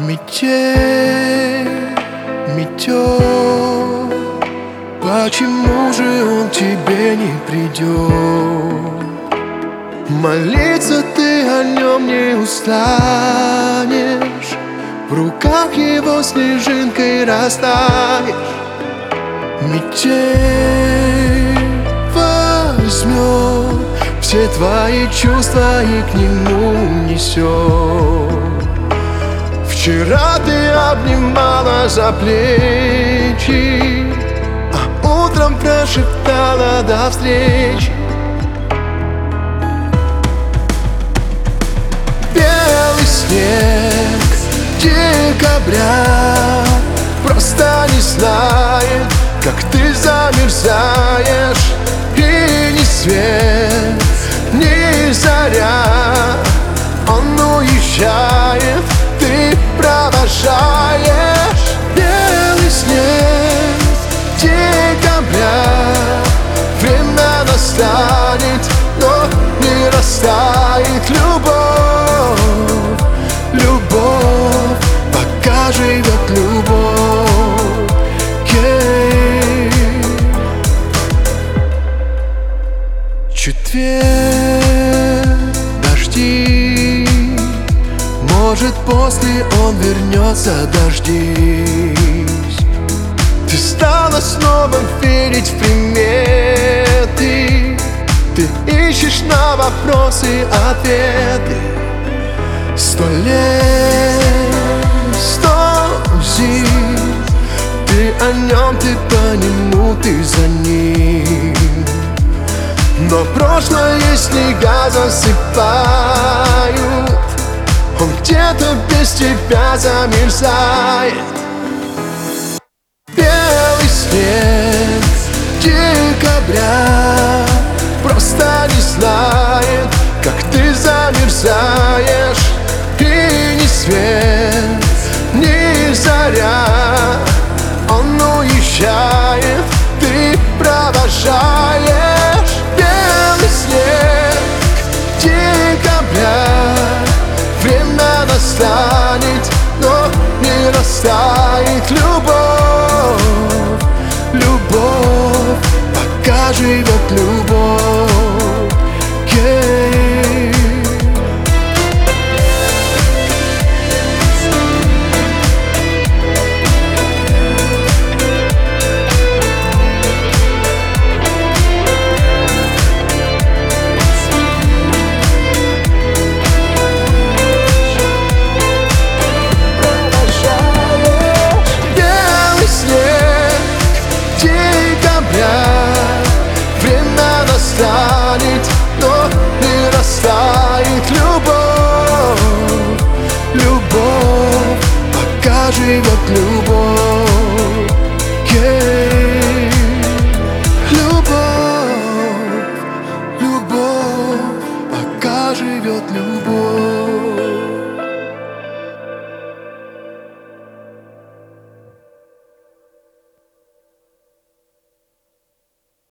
Метель метет, почему же он к тебе не придет? Молиться ты о нем не устанешь, в руках его снежинкой растаешь. Метель возьмет все твои чувства и к нему несет. Вчера ты обнимала за плечи, а утром прошептала до встречи. Белый снег декабря просто не знает, как ты замерзаешь. И ни свет, ни заря, он уезжает, ты провожаешь. Белый снег декабря, время настанет, но не растает любовь. Любовь, пока живет любовь. Четверг, дожди, может после он вернется, дождись. Ты стала снова верить в приметы, ты ищешь на вопросы ответы. 100 лет, 100 зим, ты о нем, ты по нему, ты за ним. Но прошлое снега засыпают, он где-то без тебя замерзает. Белый снег декабря просто не знает, как ты замерзаешь. И ни свет, ни заря, он уезжает, ты провожаешь. Белый снег декабря, время настанет, но не растает любовь. Любовь, пока живет любовь. Время настанет, но не растает любовь. Любовь, пока живет любовь.